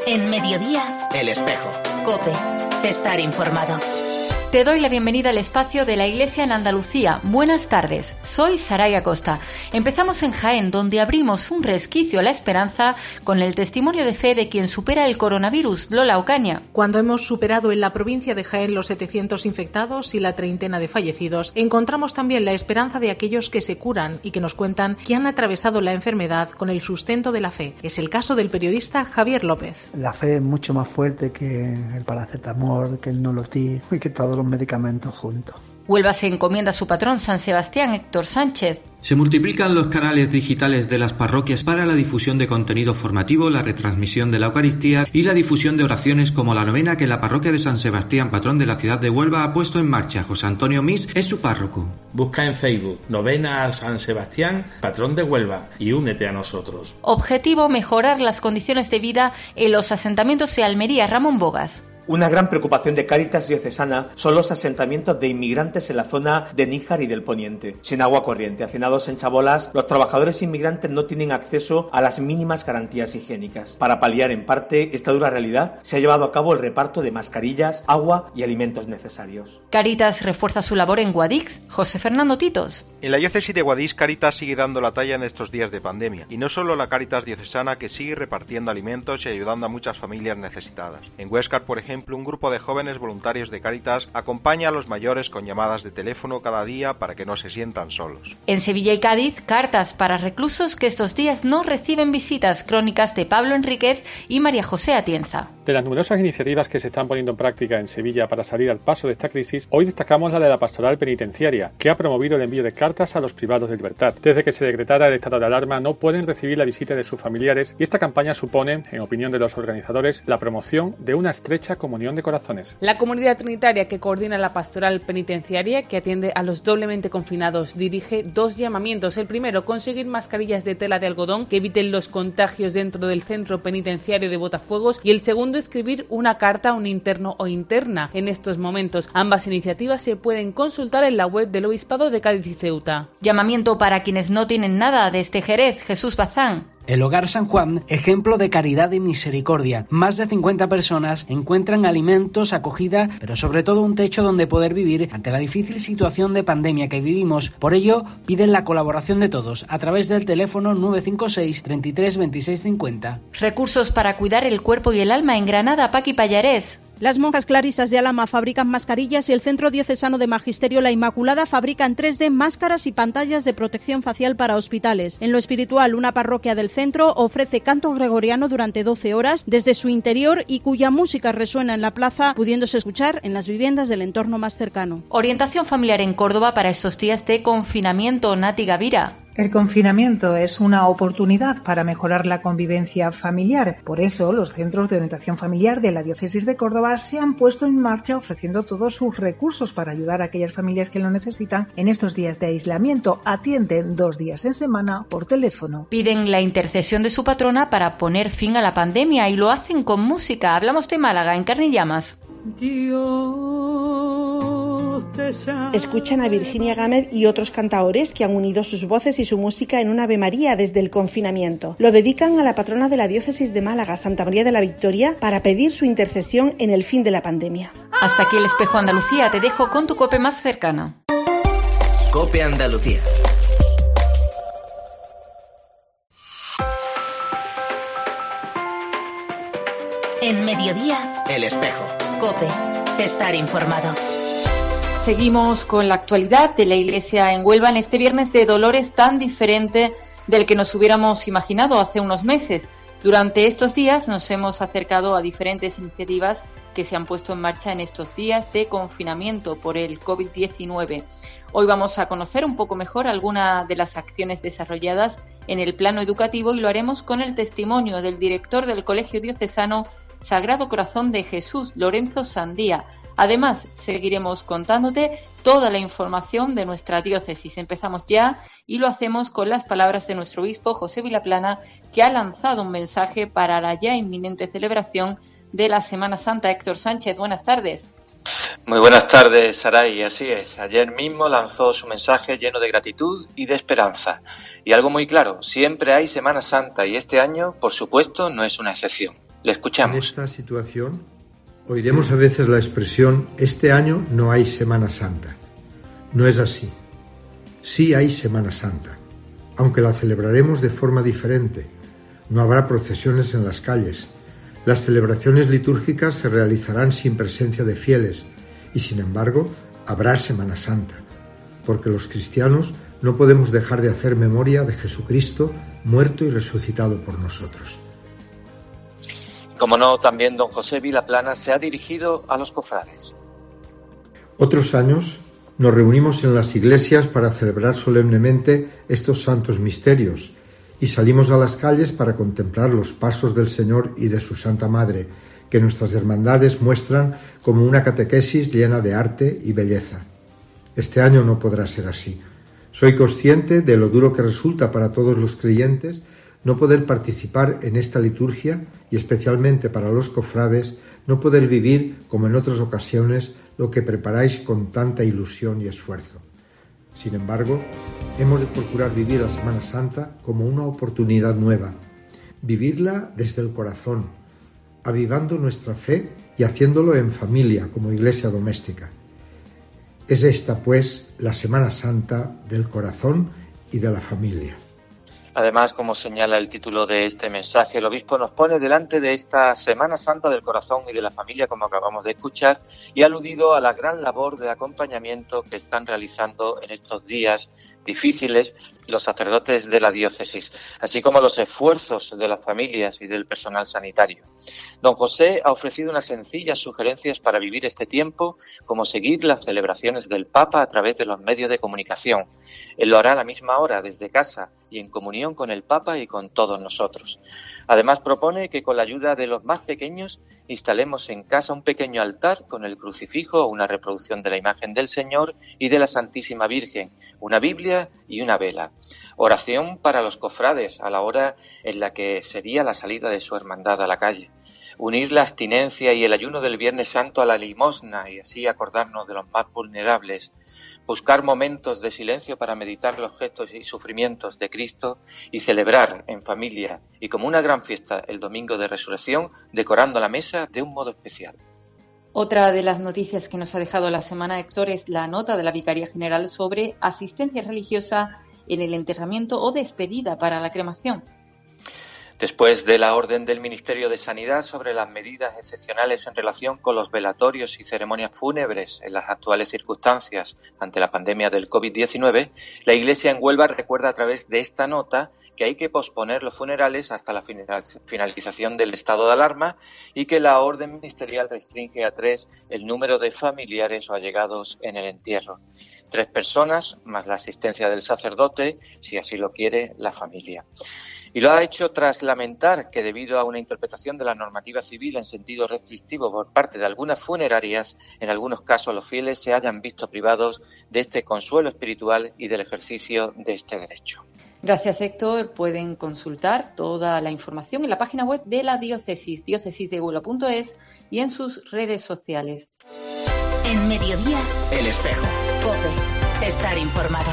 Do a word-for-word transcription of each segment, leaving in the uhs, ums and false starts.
En Mediodía, El Espejo. COPE. Estar informado. Te doy la bienvenida al espacio de la Iglesia en Andalucía. Buenas tardes, soy Saray Acosta. Empezamos en Jaén, donde abrimos un resquicio a la esperanza con el testimonio de fe de quien supera el coronavirus, Lola Ocaña. Cuando hemos superado en la provincia de Jaén los setecientos infectados y la treintena de fallecidos, encontramos también la esperanza de aquellos que se curan y que nos cuentan que han atravesado la enfermedad con el sustento de la fe. Es el caso del periodista Javier López. La fe es mucho más fuerte que el paracetamol, que el nolotil y que todos los medicamentos juntos. Huelva se encomienda a su patrón San Sebastián, Héctor Sánchez. Se multiplican los canales digitales de las parroquias para la difusión de contenido formativo, la retransmisión de la Eucaristía y la difusión de oraciones como la novena que la parroquia de San Sebastián, patrón de la ciudad de Huelva, ha puesto en marcha. José Antonio Mis es su párroco. Busca en Facebook Novena a San Sebastián, patrón de Huelva, y únete a nosotros. Objetivo: mejorar las condiciones de vida en los asentamientos de Almería. Ramón Bogas. Una gran preocupación de Cáritas Diocesana son los asentamientos de inmigrantes en la zona de Níjar y del Poniente. Sin agua corriente, hacinados en chabolas, los trabajadores inmigrantes no tienen acceso a las mínimas garantías higiénicas. Para paliar en parte esta dura realidad, se ha llevado a cabo el reparto de mascarillas, agua y alimentos necesarios. Cáritas refuerza su labor en Guadix. José Fernando Titos. En la diócesis de Guadix, Cáritas sigue dando la talla en estos días de pandemia. Y no solo la Cáritas diocesana, que sigue repartiendo alimentos y ayudando a muchas familias necesitadas. En Huéscar, por ejemplo, un grupo de jóvenes voluntarios de Cáritas acompaña a los mayores con llamadas de teléfono cada día para que no se sientan solos. En Sevilla y Cádiz, cartas para reclusos que estos días no reciben visitas. Crónicas de Pablo Enríquez y María José Atienza. De las numerosas iniciativas que se están poniendo en práctica en Sevilla para salir al paso de esta crisis, hoy destacamos la de la Pastoral Penitenciaria, que ha promovido el envío de cartas a los privados de libertad. Desde que se decretara el estado de alarma, no pueden recibir la visita de sus familiares y esta campaña supone, en opinión de los organizadores, la promoción de una estrecha comunión de corazones. La comunidad trinitaria que coordina la Pastoral Penitenciaria, que atiende a los doblemente confinados, dirige dos llamamientos. El primero, conseguir mascarillas de tela de algodón que eviten los contagios dentro del centro penitenciario de Botafuegos, y el segundo, escribir una carta a un interno o interna en estos momentos. Ambas iniciativas se pueden consultar en la web del Obispado de Cádiz y Ceuta. Llamamiento para quienes no tienen nada desde Jerez. Jesús Bazán. El Hogar San Juan, ejemplo de caridad y misericordia. Más de cincuenta personas encuentran alimentos, acogida, pero sobre todo un techo donde poder vivir ante la difícil situación de pandemia que vivimos. Por ello, piden la colaboración de todos a través del teléfono nueve cinco seis, treinta y tres, veintiséis cincuenta. Recursos para cuidar el cuerpo y el alma en Granada. Paqui Pallarés. Las monjas clarisas de Alhama fabrican mascarillas y el Centro Diocesano de Magisterio La Inmaculada fabrica en tres D máscaras y pantallas de protección facial para hospitales. En lo espiritual, una parroquia del centro ofrece canto gregoriano durante doce horas desde su interior y cuya música resuena en la plaza, pudiéndose escuchar en las viviendas del entorno más cercano. Orientación familiar en Córdoba para estos días de confinamiento. Nati Gavira. El confinamiento es una oportunidad para mejorar la convivencia familiar. Por eso, los centros de orientación familiar de la Diócesis de Córdoba se han puesto en marcha ofreciendo todos sus recursos para ayudar a aquellas familias que lo necesitan en estos días de aislamiento. Atienden dos días en semana por teléfono. Piden la intercesión de su patrona para poner fin a la pandemia y lo hacen con música. Hablamos de Málaga en Carne y Llamas. Escuchan a Virginia Gámez y otros cantaores que han unido sus voces y su música en un Ave María desde el confinamiento. Lo dedican a la patrona de la diócesis de Málaga, Santa María de la Victoria, para pedir su intercesión en el fin de la pandemia. Hasta aquí el Espejo Andalucía. Te dejo con tu COPE más cercana. COPE Andalucía. En Mediodía, El Espejo. COPE. Estar informado. Seguimos con la actualidad de la Iglesia en Huelva en este viernes de dolores tan diferente del que nos hubiéramos imaginado hace unos meses. Durante estos días nos hemos acercado a diferentes iniciativas que se han puesto en marcha en estos días de confinamiento por el covid diecinueve. Hoy vamos a conocer un poco mejor algunas de las acciones desarrolladas en el plano educativo y lo haremos con el testimonio del director del Colegio Diocesano Sagrado Corazón de Jesús, Lorenzo Sandía. Además, seguiremos contándote toda la información de nuestra diócesis. Empezamos ya y lo hacemos con las palabras de nuestro obispo José Vilaplana, que ha lanzado un mensaje para la ya inminente celebración de la Semana Santa. Héctor Sánchez, buenas tardes. Muy buenas tardes, Saray. Así es, ayer mismo lanzó su mensaje lleno de gratitud y de esperanza. Y algo muy claro, siempre hay Semana Santa y este año, por supuesto, no es una excepción. Le escuchamos. En esta situación oiremos a veces la expresión este año no hay Semana Santa. No es así. Sí hay Semana Santa, aunque la celebraremos de forma diferente. No habrá procesiones en las calles. Las celebraciones litúrgicas se realizarán sin presencia de fieles y, sin embargo, habrá Semana Santa, porque los cristianos no podemos dejar de hacer memoria de Jesucristo muerto y resucitado por nosotros. Como no, también don José Vilaplana se ha dirigido a los cofrades. Otros años nos reunimos en las iglesias para celebrar solemnemente estos santos misterios y salimos a las calles para contemplar los pasos del Señor y de su Santa Madre, que nuestras hermandades muestran como una catequesis llena de arte y belleza. Este año no podrá ser así. Soy consciente de lo duro que resulta para todos los creyentes no poder participar en esta liturgia y especialmente para los cofrades no poder vivir, como en otras ocasiones, lo que preparáis con tanta ilusión y esfuerzo. Sin embargo, hemos de procurar vivir la Semana Santa como una oportunidad nueva, vivirla desde el corazón, avivando nuestra fe y haciéndolo en familia, como iglesia doméstica. Es esta, pues, la Semana Santa del corazón y de la familia. Además, como señala el título de este mensaje, el obispo nos pone delante de esta Semana Santa del corazón y de la familia, como acabamos de escuchar, y ha aludido a la gran labor de acompañamiento que están realizando en estos días difíciles los sacerdotes de la diócesis, así como los esfuerzos de las familias y del personal sanitario. Don José ha ofrecido unas sencillas sugerencias para vivir este tiempo, como seguir las celebraciones del Papa a través de los medios de comunicación. Él lo hará a la misma hora desde casa y en comunión con el Papa y con todos nosotros. Además, propone que con la ayuda de los más pequeños instalemos en casa un pequeño altar con el crucifijo, una reproducción de la imagen del Señor y de la Santísima Virgen, una Biblia y una vela. Oración para los cofrades a la hora en la que sería la salida de su hermandad a la calle. Unir la abstinencia y el ayuno del Viernes Santo a la limosna y así acordarnos de los más vulnerables. Buscar momentos de silencio para meditar los gestos y sufrimientos de Cristo y celebrar en familia y como una gran fiesta el Domingo de Resurrección, decorando la mesa de un modo especial. Otra de las noticias que nos ha dejado la semana, Héctor, es la nota de la Vicaría General sobre asistencia religiosa en el enterramiento o despedida para la cremación. Después de la orden del Ministerio de Sanidad sobre las medidas excepcionales en relación con los velatorios y ceremonias fúnebres en las actuales circunstancias ante la pandemia del covid diecinueve, la Iglesia en Huelva recuerda a través de esta nota que hay que posponer los funerales hasta la finalización del estado de alarma y que la orden ministerial restringe a tres el número de familiares o allegados en el entierro. Tres personas, más la asistencia del sacerdote, si así lo quiere la familia. Y lo ha hecho tras lamentar que debido a una interpretación de la normativa civil en sentido restrictivo por parte de algunas funerarias, en algunos casos los fieles se hayan visto privados de este consuelo espiritual y del ejercicio de este derecho. Gracias, Héctor. Pueden consultar toda la información en la página web de la diócesis, diócesis de huelva punto es, y en sus redes sociales. En Mediodía, El Espejo. COPE. Estar informado.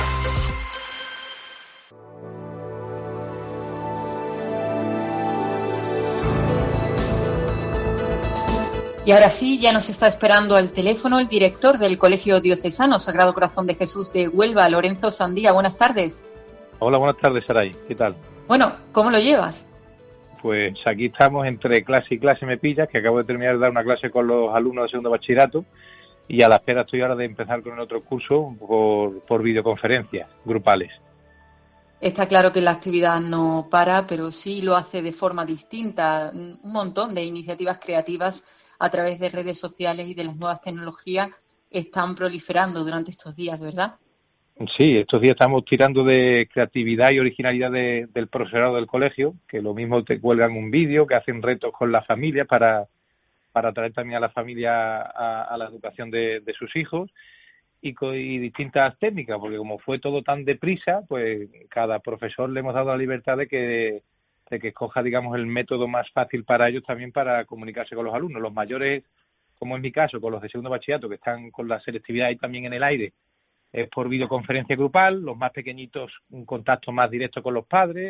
Y ahora sí, ya nos está esperando al teléfono el director del Colegio Diocesano Sagrado Corazón de Jesús de Huelva, Lorenzo Sandía. Buenas tardes. Hola, buenas tardes, Saray. ¿Qué tal? Bueno, ¿cómo lo llevas? Pues aquí estamos entre clase y clase me pillas, que acabo de terminar de dar una clase con los alumnos de segundo bachillerato y a la espera estoy ahora de empezar con el otro curso por, por videoconferencias grupales. Está claro que la actividad no para, pero sí lo hace de forma distinta. Un montón de iniciativas creativas a través de redes sociales y de las nuevas tecnologías están proliferando durante estos días, ¿verdad? Sí, estos días estamos tirando de creatividad y originalidad de, del profesorado del colegio, que lo mismo te cuelgan un vídeo, que hacen retos con las familias para, para atraer también a la familia a, a la educación de, de sus hijos y, con, y distintas técnicas, porque como fue todo tan deprisa, pues cada profesor le hemos dado la libertad de que de que escoja, digamos, el método más fácil para ellos también para comunicarse con los alumnos. Los mayores, como en mi caso, con los de segundo bachillerato, que están con la selectividad ahí también en el aire, es por videoconferencia grupal. Los más pequeñitos, un contacto más directo con los padres,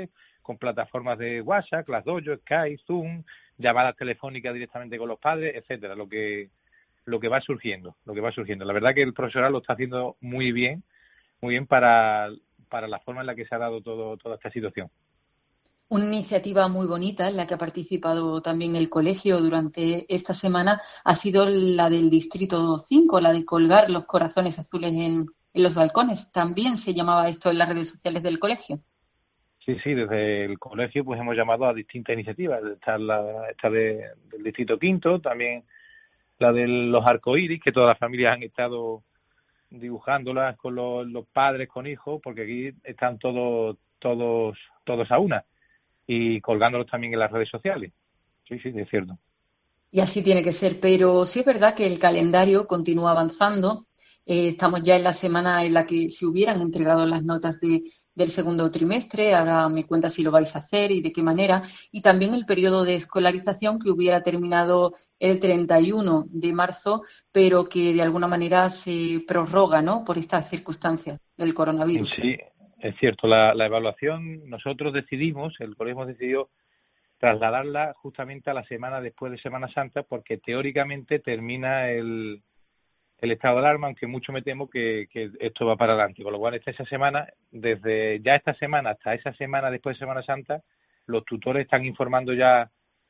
con plataformas de WhatsApp, ClassDojo, Skype, Zoom, llamadas telefónicas directamente con los padres, etcétera, lo que lo que va surgiendo, lo que va surgiendo. La verdad que el profesorado lo está haciendo muy bien, muy bien para, para la forma en la que se ha dado todo toda esta situación. Una iniciativa muy bonita en la que ha participado también el colegio durante esta semana ha sido la del Distrito cinco, la de colgar los corazones azules en, en los balcones. ¿También se llamaba esto en las redes sociales del colegio? Sí, sí, desde el colegio pues hemos llamado a distintas iniciativas. Está la esta de, del Distrito Quinto, también la de los arcoíris, que todas las familias han estado dibujándolas con los, los padres, con hijos, porque aquí están todos todos todos a una, y colgándolos también en las redes sociales. Sí, sí, es cierto. Y así tiene que ser, pero sí es verdad que el calendario continúa avanzando. Eh, estamos ya en la semana en la que se hubieran entregado las notas de, del segundo trimestre. Ahora me cuenta si lo vais a hacer y de qué manera. Y también el periodo de escolarización que hubiera terminado el treinta y uno de marzo, pero que de alguna manera se prorroga, ¿no?, por estas circunstancias del coronavirus. Sí, es cierto. La, la evaluación, nosotros decidimos, el colegio decidió trasladarla justamente a la semana después de Semana Santa, porque teóricamente termina el, el estado de alarma, aunque mucho me temo que, que esto va para adelante. Con lo cual, esta esa semana, desde ya esta semana hasta esa semana después de Semana Santa, los tutores están informando ya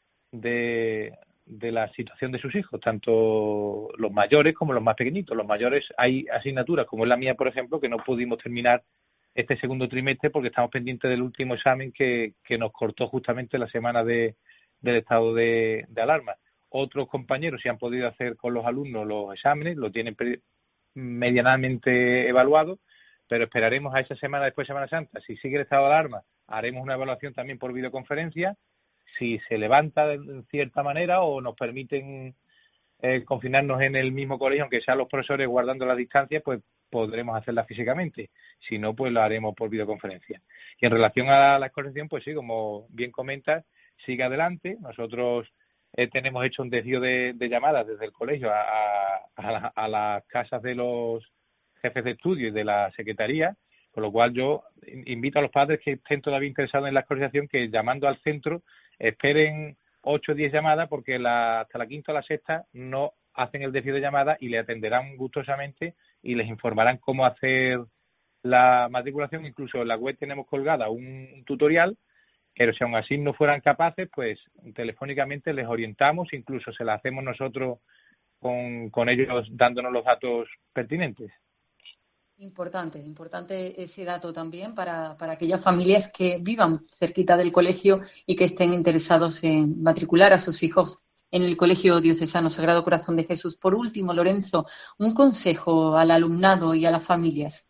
de, de la situación de sus hijos, tanto los mayores como los más pequeñitos. Los mayores, hay asignaturas, como es la mía, por ejemplo, que no pudimos terminar este segundo trimestre porque estamos pendientes del último examen que, que nos cortó justamente la semana de, del estado de, de alarma. Otros compañeros sí han podido hacer con los alumnos los exámenes, lo tienen medianamente evaluado, pero esperaremos a esa semana después de Semana Santa. Si sigue el estado de alarma, haremos una evaluación también por videoconferencia. Si se levanta de cierta manera o nos permiten eh, confinarnos en el mismo colegio, aunque sean los profesores guardando la distancia, pues podremos hacerla físicamente. Si no, pues lo haremos por videoconferencia. Y en relación a la escolarización, pues sí, como bien comentas, sigue adelante. Nosotros eh, tenemos hecho un desvío de, de llamadas desde el colegio a, a, a, la, a las casas de los jefes de estudio y de la secretaría, con lo cual yo invito a los padres que estén todavía interesados en la escolarización que llamando al centro esperen ocho o diez llamadas, porque la, hasta la quinta o la sexta no hacen el desvío de llamadas y le atenderán gustosamente y les informarán cómo hacer la matriculación. Incluso en la web tenemos colgada un, un tutorial, pero si aún así no fueran capaces, pues telefónicamente les orientamos, incluso se la hacemos nosotros con, con ellos dándonos los datos pertinentes. Importante, importante ese dato también para, para aquellas familias que vivan cerquita del colegio y que estén interesados en matricular a sus hijos en el Colegio Diocesano Sagrado Corazón de Jesús. Por último, Lorenzo, un consejo al alumnado y a las familias.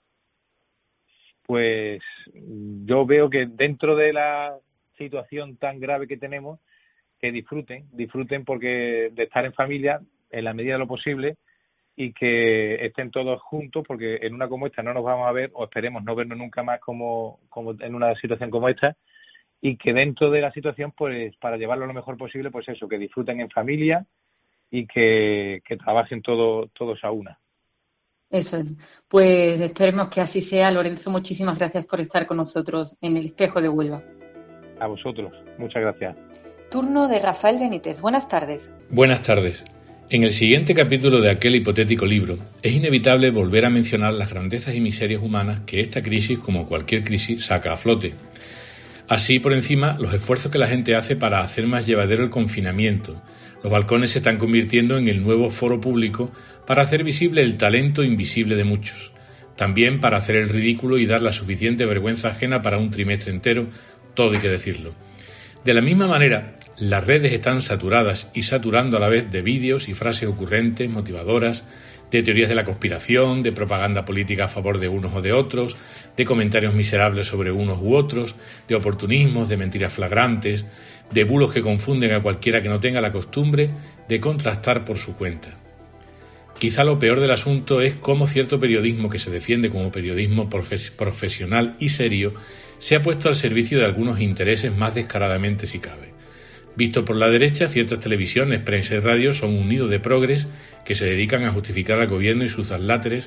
Pues yo veo que dentro de la situación tan grave que tenemos, que disfruten, disfruten porque de estar en familia en la medida de lo posible y que estén todos juntos, porque en una como esta no nos vamos a ver, o esperemos no vernos nunca más como, como en una situación como esta, y que dentro de la situación, pues para llevarlo lo mejor posible, pues eso, que disfruten en familia y que, que trabajen todo, todos a una. Eso es. Pues esperemos que así sea. Lorenzo, muchísimas gracias por estar con nosotros en el Espejo de Huelva. A vosotros, muchas gracias. Turno de Rafael Benítez. Buenas tardes. Buenas tardes. En el siguiente capítulo de aquel hipotético libro, es inevitable volver a mencionar las grandezas y miserias humanas que esta crisis, como cualquier crisis, saca a flote. Así, por encima, los esfuerzos que la gente hace para hacer más llevadero el confinamiento. Los balcones se están convirtiendo en el nuevo foro público para hacer visible el talento invisible de muchos. También para hacer el ridículo y dar la suficiente vergüenza ajena para un trimestre entero, todo hay que decirlo. De la misma manera, las redes están saturadas y saturando a la vez de vídeos y frases ocurrentes, motivadoras, de teorías de la conspiración, de propaganda política a favor de unos o de otros, de comentarios miserables sobre unos u otros, de oportunismos, de mentiras flagrantes, de bulos que confunden a cualquiera que no tenga la costumbre de contrastar por su cuenta. Quizá lo peor del asunto es cómo cierto periodismo que se defiende como periodismo profes- profesional y serio se ha puesto al servicio de algunos intereses más descaradamente si cabe. Visto por la derecha, ciertas televisiones, prensa y radio son un nido de progres que se dedican a justificar al gobierno y sus adláteres,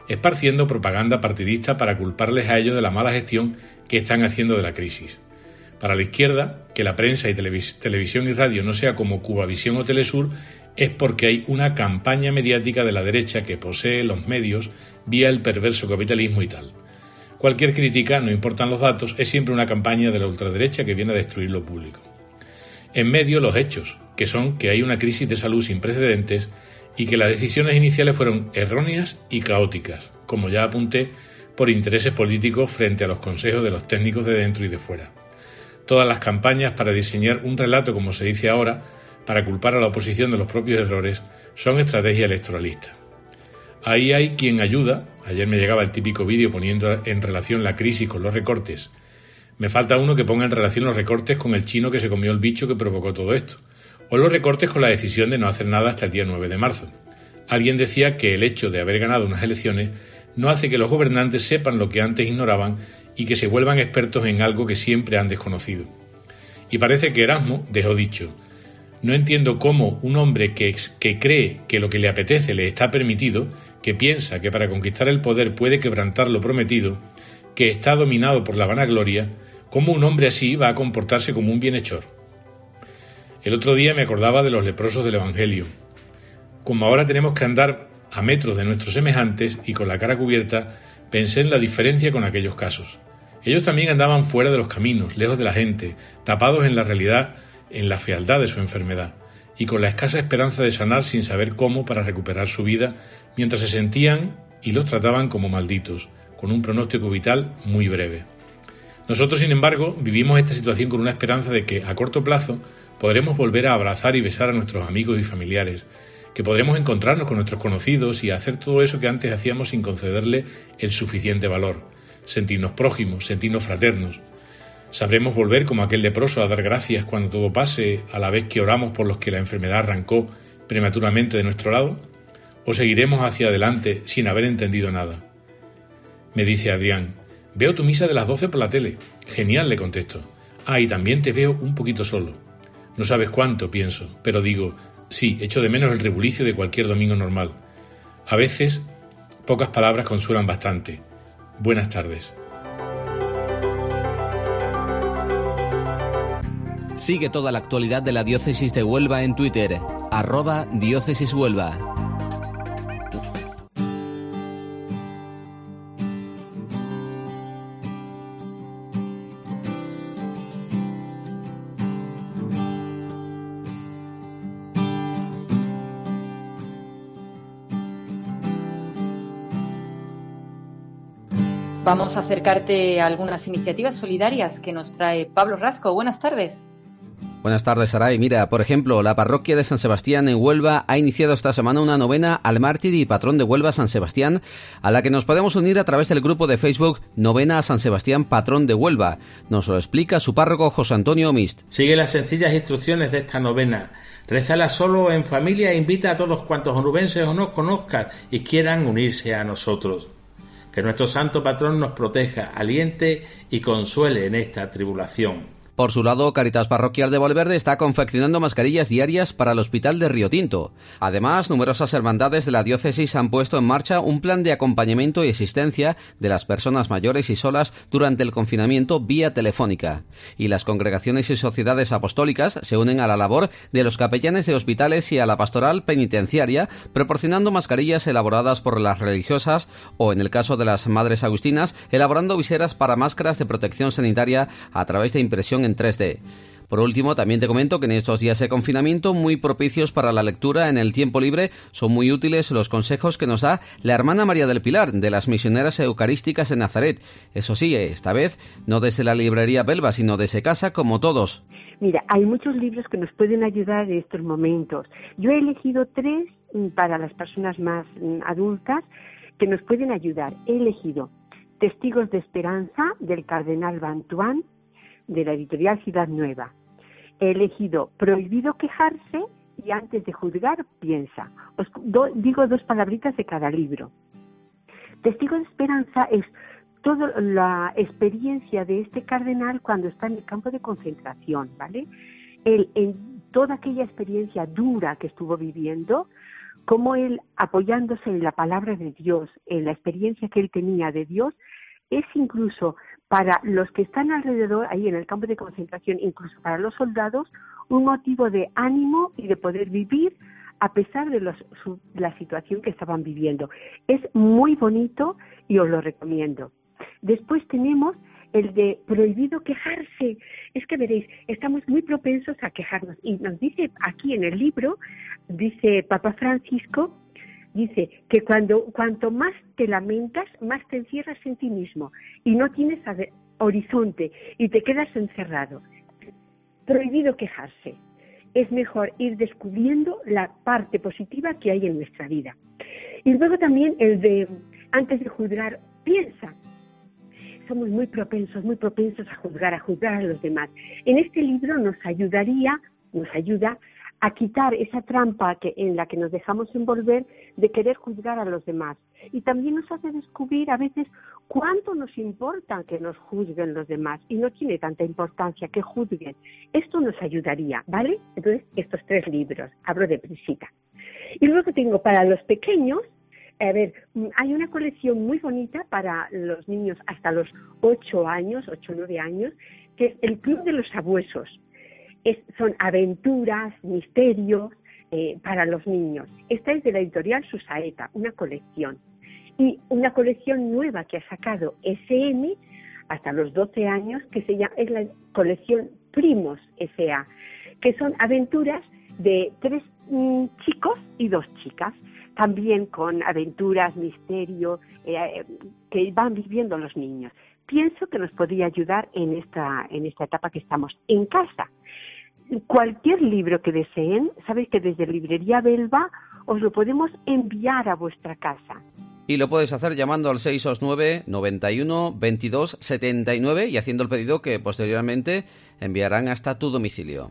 esparciendo propaganda partidista para culparles a ellos de la mala gestión que están haciendo de la crisis. Para la izquierda, que la prensa y televis- televisión y radio no sea como Cubavisión o Telesur es porque hay una campaña mediática de la derecha que posee los medios vía el perverso capitalismo y tal. Cualquier crítica, no importan los datos, es siempre una campaña de la ultraderecha que viene a destruir lo público. En medio, los hechos, que son que hay una crisis de salud sin precedentes y que las decisiones iniciales fueron erróneas y caóticas, como ya apunté, por intereses políticos frente a los consejos de los técnicos de dentro y de fuera. Todas las campañas para diseñar un relato, como se dice ahora, para culpar a la oposición de los propios errores, son estrategia electoralista. Ahí hay quien ayuda. Ayer me llegaba el típico vídeo poniendo en relación la crisis con los recortes. Me falta uno que ponga en relación los recortes con el chino que se comió el bicho que provocó todo esto, o los recortes con la decisión de no hacer nada hasta el día nueve de marzo. Alguien decía que el hecho de haber ganado unas elecciones no hace que los gobernantes sepan lo que antes ignoraban y que se vuelvan expertos en algo que siempre han desconocido. Y parece que Erasmo dejó dicho: no entiendo cómo un hombre que, que cree que lo que le apetece le está permitido, que piensa que para conquistar el poder puede quebrantar lo prometido, que está dominado por la vanagloria, cómo un hombre así va a comportarse como un bienhechor. El otro día me acordaba de los leprosos del Evangelio. Como ahora tenemos que andar a metros de nuestros semejantes y con la cara cubierta, pensé en la diferencia con aquellos casos. Ellos también andaban fuera de los caminos, lejos de la gente, tapados en la realidad, en la fealdad de su enfermedad, y con la escasa esperanza de sanar sin saber cómo para recuperar su vida, mientras se sentían y los trataban como malditos, con un pronóstico vital muy breve. Nosotros, sin embargo, vivimos esta situación con una esperanza de que, a corto plazo, podremos volver a abrazar y besar a nuestros amigos y familiares, que podremos encontrarnos con nuestros conocidos y hacer todo eso que antes hacíamos sin concederle el suficiente valor, sentirnos prójimos, sentirnos fraternos. ¿Sabremos volver como aquel leproso a dar gracias cuando todo pase, a la vez que oramos por los que la enfermedad arrancó prematuramente de nuestro lado? ¿O seguiremos hacia adelante sin haber entendido nada? Me dice Adrián: veo tu misa de las doce por la tele. Genial, le contesto. Ah, y también te veo un poquito solo. No sabes cuánto, pienso, pero digo, sí, echo de menos el rebulicio de cualquier domingo normal. A veces, pocas palabras consuelan bastante. Buenas tardes. Sigue toda la actualidad de la Diócesis de Huelva en Twitter, arroba Diócesis Huelva. Vamos a acercarte a algunas iniciativas solidarias que nos trae Pablo Rasco. Buenas tardes. Buenas tardes, Saray. Mira, por ejemplo, la parroquia de San Sebastián en Huelva ha iniciado esta semana una novena al mártir y patrón de Huelva, San Sebastián, a la que nos podemos unir a través del grupo de Facebook Novena a San Sebastián, patrón de Huelva. Nos lo explica su párroco José Antonio Omist. Sigue las sencillas instrucciones de esta novena. Rézala solo en familia e invita a todos cuantos onubenses o no conozcan y quieran unirse a nosotros. Que nuestro santo patrón nos proteja, aliente y consuele en esta tribulación. Por su lado, Cáritas Parroquial de Valverde está confeccionando mascarillas diarias para el Hospital de Río Tinto. Además, numerosas hermandades de la diócesis han puesto en marcha un plan de acompañamiento y asistencia de las personas mayores y solas durante el confinamiento vía telefónica. Y las congregaciones y sociedades apostólicas se unen a la labor de los capellanes de hospitales y a la pastoral penitenciaria, proporcionando mascarillas elaboradas por las religiosas o, en el caso de las madres agustinas, elaborando viseras para máscaras de protección sanitaria a través de impresión en tres D. Por último, también te comento que en estos días de confinamiento, muy propicios para la lectura en el tiempo libre, son muy útiles los consejos que nos da la hermana María del Pilar, de las Misioneras Eucarísticas de Nazaret. Eso sí, esta vez no desde la librería Belva, sino desde casa, como todos. Mira, hay muchos libros que nos pueden ayudar en estos momentos. Yo he elegido tres para las personas más adultas que nos pueden ayudar. He elegido Testigos de Esperanza, del cardenal Bantuán, de la editorial Ciudad Nueva. He elegido Prohibido quejarse y Antes de juzgar, piensa. Os do, digo dos palabritas de cada libro. Testigo de Esperanza es toda la experiencia de este cardenal cuando está en el campo de concentración, ¿vale? Él, en toda aquella experiencia dura que estuvo viviendo, como él, apoyándose en la palabra de Dios, en la experiencia que él tenía de Dios, es incluso para los que están alrededor, ahí en el campo de concentración, incluso para los soldados, un motivo de ánimo y de poder vivir a pesar de los, su, la situación que estaban viviendo. Es muy bonito y os lo recomiendo. Después tenemos el de prohibido quejarse. Es que veréis, estamos muy propensos a quejarnos. Y nos dice aquí en el libro, dice Papa Francisco, dice que cuando cuanto más te lamentas, más te encierras en ti mismo y no tienes horizonte y te quedas encerrado. Prohibido quejarse. Es mejor ir descubriendo la parte positiva que hay en nuestra vida. Y luego también el de, antes de juzgar, piensa. Somos muy propensos, muy propensos a juzgar, a juzgar a los demás. En este libro nos ayudaría, nos ayuda a quitar esa trampa que, en la que nos dejamos envolver de querer juzgar a los demás. Y también nos hace descubrir a veces cuánto nos importa que nos juzguen los demás. Y no tiene tanta importancia que juzguen. Esto nos ayudaría, ¿vale? Entonces, estos tres libros, hablo de prisita. Y luego tengo para los pequeños, a ver, hay una colección muy bonita para los niños hasta los ocho años, ocho o nueve años, que es el Club de los Sabuesos. Es, son aventuras, misterios eh, para los niños. Esta es de la editorial Susaeta, una colección. Y una colección nueva que ha sacado S M hasta los doce años, que se llama, es la colección Primos S A, que son aventuras de tres mm, chicos y dos chicas, también con aventuras, misterio, eh, que van viviendo los niños. Pienso que nos podría ayudar en esta, en esta etapa que estamos en casa. Cualquier libro que deseen, sabéis que desde Librería Belva os lo podemos enviar a vuestra casa. Y lo puedes hacer llamando al seis dos nueve, noventa y uno, veintidós, setenta y nueve y haciendo el pedido que posteriormente enviarán hasta tu domicilio.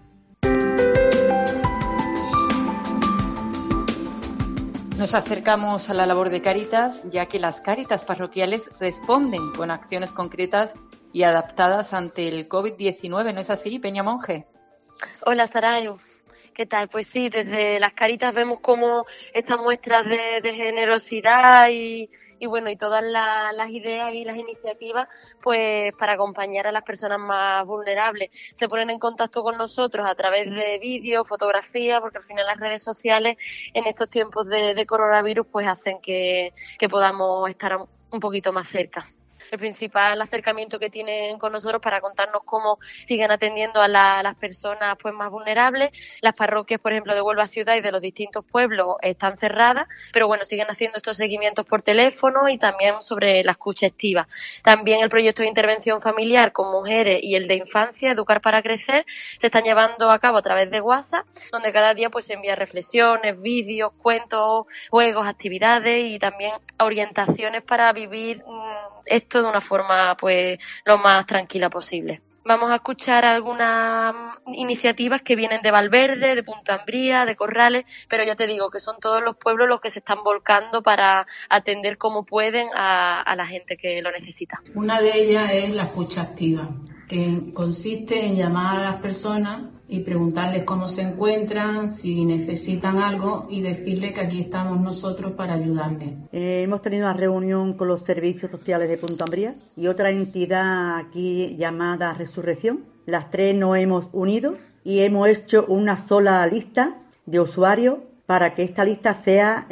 Nos acercamos a la labor de Cáritas, ya que las Cáritas parroquiales responden con acciones concretas y adaptadas ante el covid diecinueve, ¿no es así, Peña Monje? Hola, Saray. ¿Qué tal? Pues sí, desde las Cáritas vemos cómo estas muestras de, de generosidad y, y bueno, y todas la, las ideas y las iniciativas, pues para acompañar a las personas más vulnerables. Se ponen en contacto con nosotros a través de vídeos, fotografías, porque al final las redes sociales en estos tiempos de, de coronavirus pues hacen que, que podamos estar un poquito más cerca. El principal acercamiento que tienen con nosotros para contarnos cómo siguen atendiendo a, la, a las personas pues más vulnerables. Las parroquias, por ejemplo, de Huelva Ciudad y de los distintos pueblos están cerradas, pero bueno, siguen haciendo estos seguimientos por teléfono y también sobre la escucha activa. También el proyecto de intervención familiar con mujeres y el de infancia, Educar para Crecer, se están llevando a cabo a través de WhatsApp, donde cada día pues se envía reflexiones, vídeos, cuentos, juegos, actividades y también orientaciones para vivir mmm, esto de una forma pues lo más tranquila posible. Vamos a escuchar algunas iniciativas que vienen de Valverde, de Punta Ambría, de Corrales, pero ya te digo que son todos los pueblos los que se están volcando para atender como pueden a, a la gente que lo necesita. Una de ellas es la escucha activa, que consiste en llamar a las personas y preguntarles cómo se encuentran, si necesitan algo y decirles que aquí estamos nosotros para ayudarles. Eh, hemos tenido una reunión con los servicios sociales de Punta Ambría y otra entidad aquí llamada Resurrección. Las tres nos hemos unido y hemos hecho una sola lista de usuarios para que esta lista sea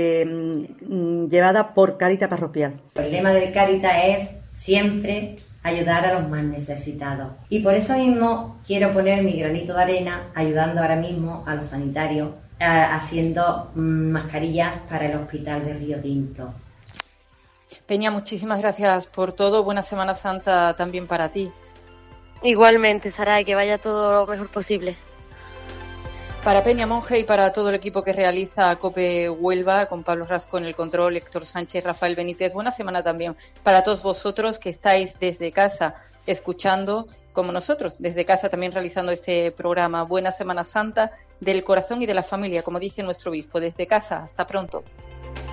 eh, llevada por Cáritas Parroquial. El lema de Cáritas es siempre ayudar a los más necesitados. Y por eso mismo quiero poner mi granito de arena ayudando ahora mismo a los sanitarios eh, haciendo mm, mascarillas para el hospital de Río Tinto. Peña, muchísimas gracias por todo. Buena Semana Santa también para ti. Igualmente, Saray, que vaya todo lo mejor posible. Para Peña Monje y para todo el equipo que realiza COPE Huelva, con Pablo Rasco en el control, Héctor Sánchez, Rafael Benítez, buena semana también para todos vosotros que estáis desde casa escuchando, como nosotros, desde casa también realizando este programa. Buena Semana Santa del corazón y de la familia, como dice nuestro obispo, desde casa. Hasta pronto.